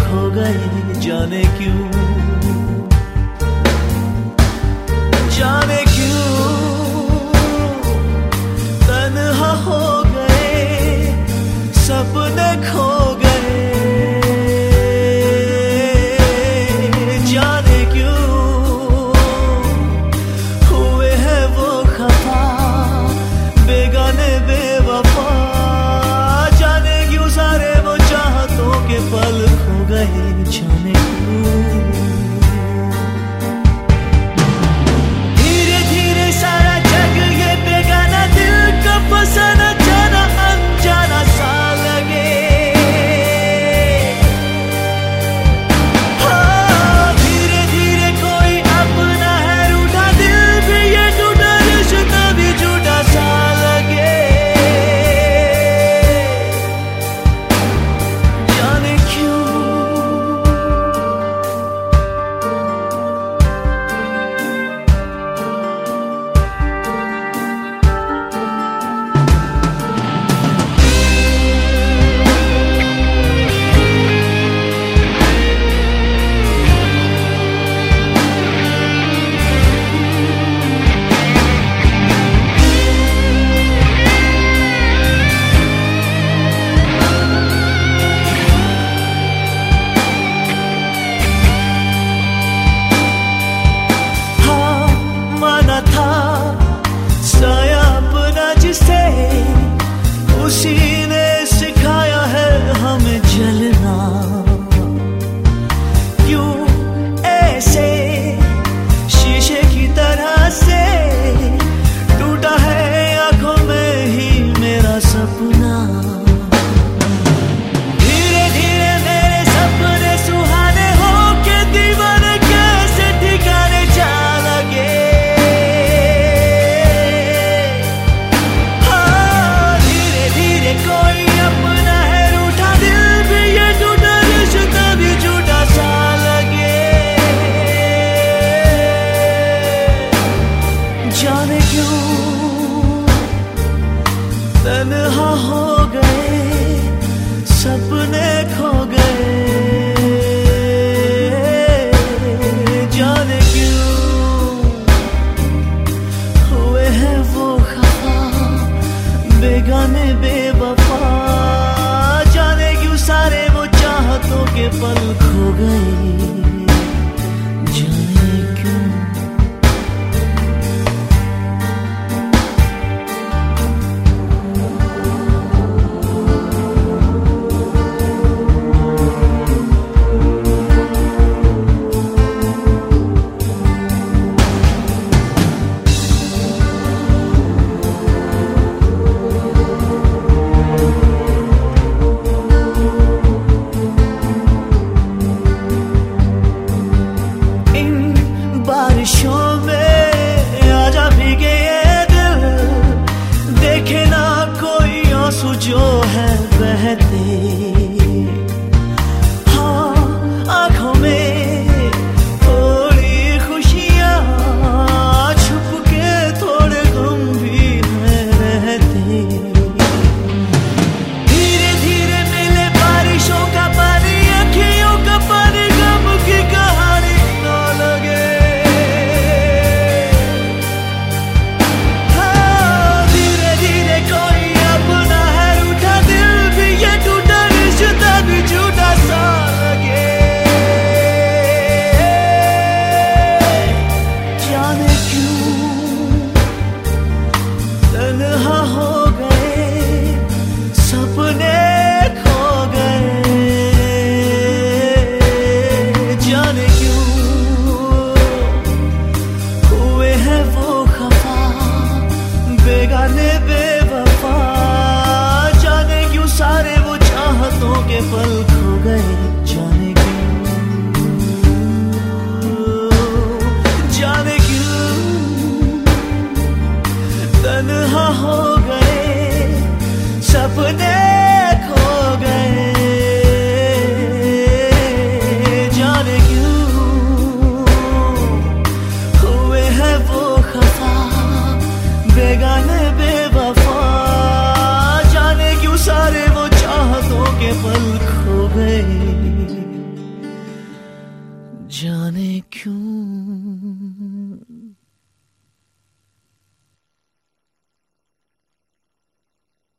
खो गए जाने क्यों, जाने क्यों तन्हा हो गए, सपने खो गए, जाने क्यों हुए हैं वो खफा, बेगाने बेवफा, जाने क्यों सारे वो चाहतों के पल खो गए, जाने क्यों। धीरे धीरे सारा जग ये बेगाना दिल का फसाना, जाना अनजाना सा लगे, हाँ धीरे धीरे कोई अपना है रूठा, दिल भी ये टूटा, रिश्ता भी झूठा सा लगे, जाने क्यों। साया अपना जिसे उसी ने सिखाया है हमें जलना, क्यों ऐसे शीशे की तरह से टूटा है आंखों में ही मेरा सपना, धीरे धीरे मेरे सपने सुहाने हो के दीवाने कैसे ठिकाने जा लगे, कोई अपना है रूठा, दिल भी ये टूटा, रिश्ता भी झूठा सा लगे, जाने क्यों तन्हा हो गए, सपने खो गए, जाने क्यों हुए हैं वो खफा, बेगाने बेवफा, जाने क्यों सारे वो चाहतों के पल खो गए, जाने क्यों। बारिशों में आजा भीगे ये दिल, देखे ना कोई आंसू जो है बहते, हाँ आंखों में थोड़ी खुशियाँ छुप के थोड़े गम भी है रहते, धीरे धीरे मिले बारिशों का पानी, अखियों का पानी, गम की कहानी ना लगे, तन्हा हो गए, सपने खो गए, जाने क्यों हुए हैं वो खफा, बेगाने बेवफा, जाने क्यों सारे वो चाहतों के पल खो गए, जाने क्यों, जाने क्यों तन्हा हो गए, सपने